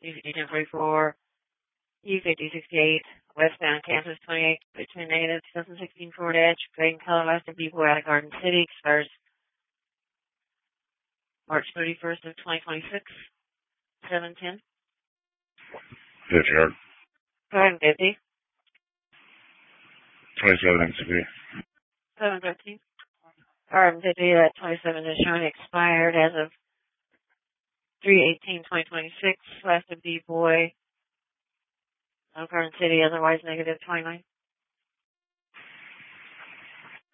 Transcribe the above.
U50-1044, U50-68, westbound Kansas 28, between negative 2016 Ford Edge, Grayton, Colorado, west of Depot out of Garden City, expires March 31st of 2026, 710. 50 yard. Go ahead and 50. 27 MCP. 713. RM50, that 27 is showing expired as of 3/18/2026, west of D-Boy, Garden City, otherwise negative 29.